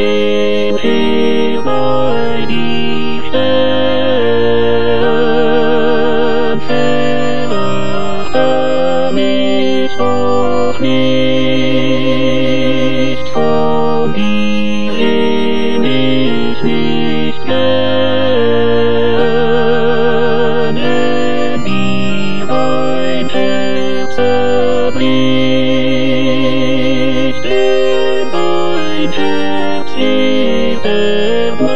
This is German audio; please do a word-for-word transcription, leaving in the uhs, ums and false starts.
stehen hier bei dir stehen, verachte mich doch nicht, von dir lehn ich nicht gern, denn dir mein Herz zerbricht, denn mein Herz ist